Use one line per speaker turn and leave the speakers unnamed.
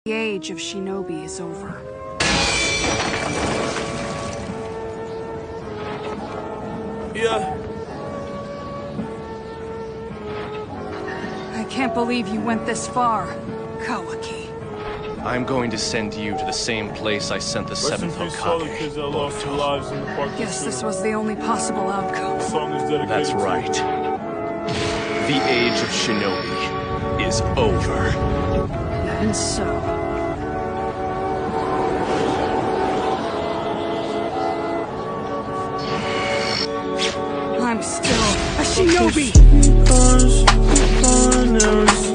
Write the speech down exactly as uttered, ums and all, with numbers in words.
The age of Shinobi is over.
Yeah.
I can't believe you went this far, Kawaki.
I'm going to send you to the same place I sent the
Rest in
seventh
peace to all the
Hokage.
kids that lost their lives in the park.
Guess this was the only possible outcome.
The song is dedicated
That's
to
right. The age of Shinobi is over.
And so... I'm still a Shinobi!
Cause I never